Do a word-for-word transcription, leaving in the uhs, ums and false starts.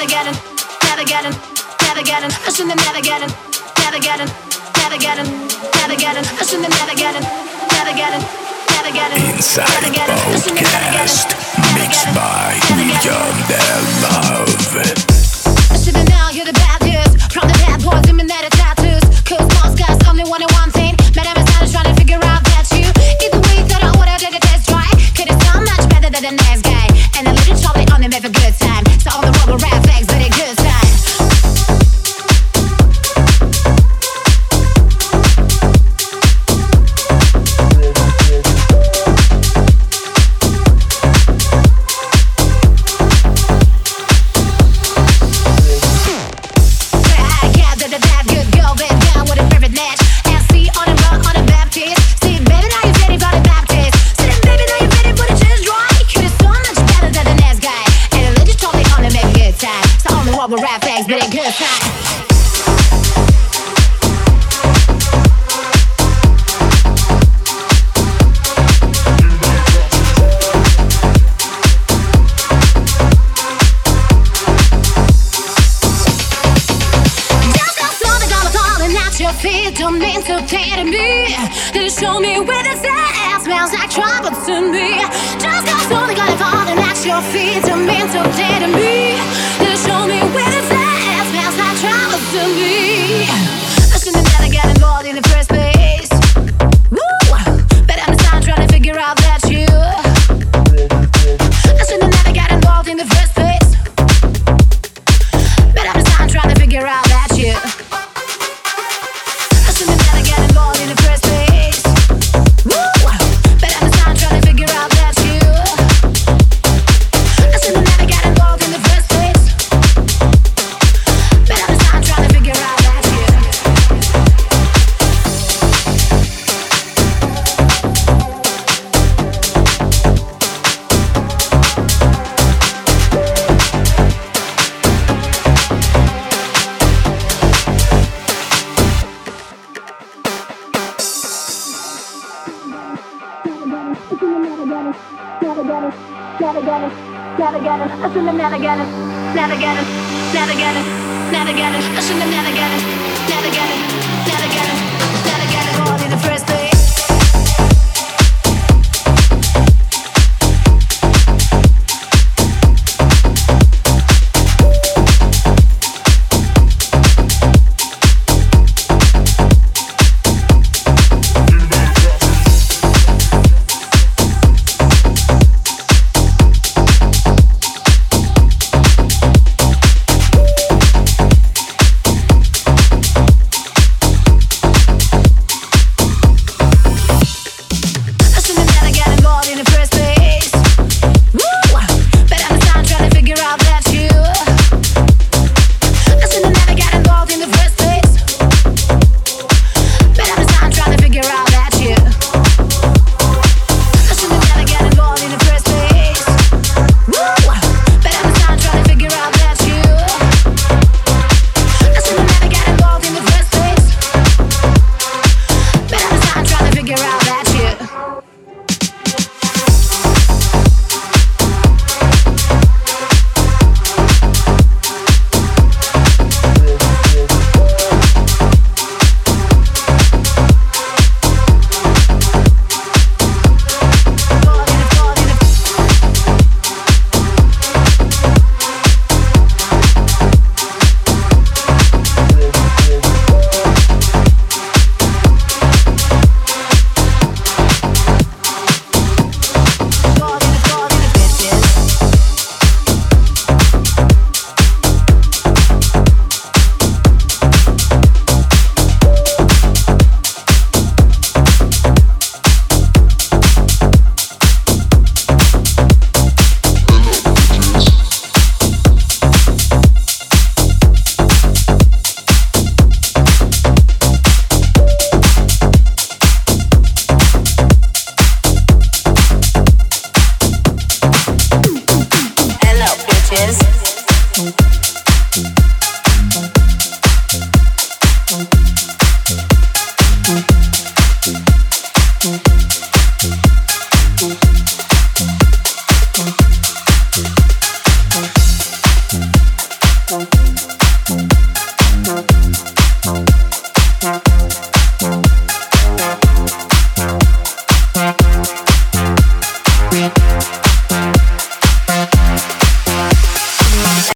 getting, never getting, never getting. I should have never getting, never getting, never getting, never getting. I should have never getting, never getting, never getting. Inside Podcast, mixed by William Their Love. I should have now hear the bad news from the bad boys in my netted tattoos. Cause most guys only wanted one thing. Man, I'm inside trying to figure out that you. Either way, thought I would've did a test try. Could've sound much better than the next guy. And a little Charlie on him have a good time. So on the rubber rap facts, but a good time. Rap facts, but a good time. Don't mean to play to me. They show me where this ass smells like trouble to me. Just got slowly got it falling at your feet. Don't mean to play to me. They show me where this ass smells like trouble to me. I should have never got involved in the first place. Woo! But I'm still trying to figure out that you. I should have never got involved in the first place. But I'm still trying to figure out that you. Never get it, I should have never get it, never get it, never get it, never get it, I should have never get it, never get it, never get it, never get it, all in the first place.